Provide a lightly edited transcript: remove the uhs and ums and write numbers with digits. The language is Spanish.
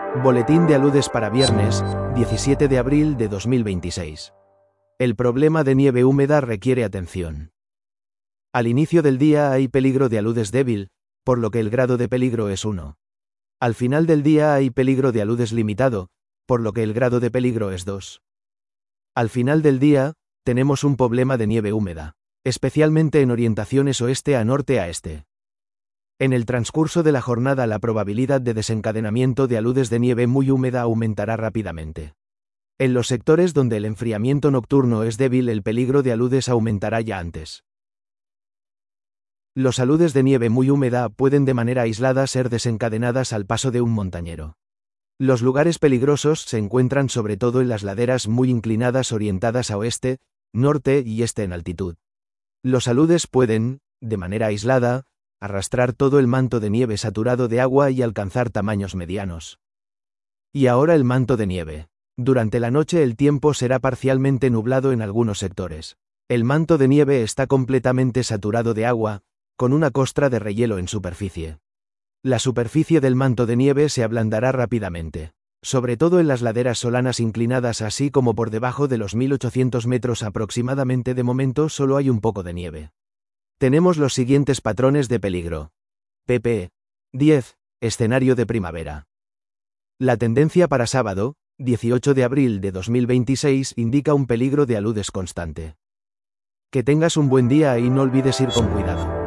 Boletín de aludes para viernes, 17 de abril de 2026. El problema de nieve húmeda requiere atención. Al inicio del día hay peligro de aludes débil, por lo que el grado de peligro es 1. Al final del día hay peligro de aludes limitado, por lo que el grado de peligro es 2. Al final del día, tenemos un problema de nieve húmeda, especialmente en orientaciones oeste a norte a este. En el transcurso de la jornada la probabilidad de desencadenamiento de aludes de nieve muy húmeda aumentará rápidamente. En los sectores donde el enfriamiento nocturno es débil el peligro de aludes aumentará ya antes. Los aludes de nieve muy húmeda pueden de manera aislada ser desencadenadas al paso de un montañero. Los lugares peligrosos se encuentran sobre todo en las laderas muy inclinadas orientadas a oeste, norte y este en altitud. Los aludes pueden, de manera aislada, arrastrar todo el manto de nieve saturado de agua y alcanzar tamaños medianos. Y ahora el manto de nieve. Durante la noche el tiempo será parcialmente nublado en algunos sectores. El manto de nieve está completamente saturado de agua, con una costra de rehielo en superficie. La superficie del manto de nieve se ablandará rápidamente, sobre todo en las laderas solanas inclinadas así como por debajo de los 1800 metros aproximadamente. De momento solo hay un poco de nieve. Tenemos los siguientes patrones de peligro. pp. 10. Escenario de primavera. La tendencia para sábado, 18 de abril de 2026, indica un peligro de aludes constante. Que tengas un buen día y no olvides ir con cuidado.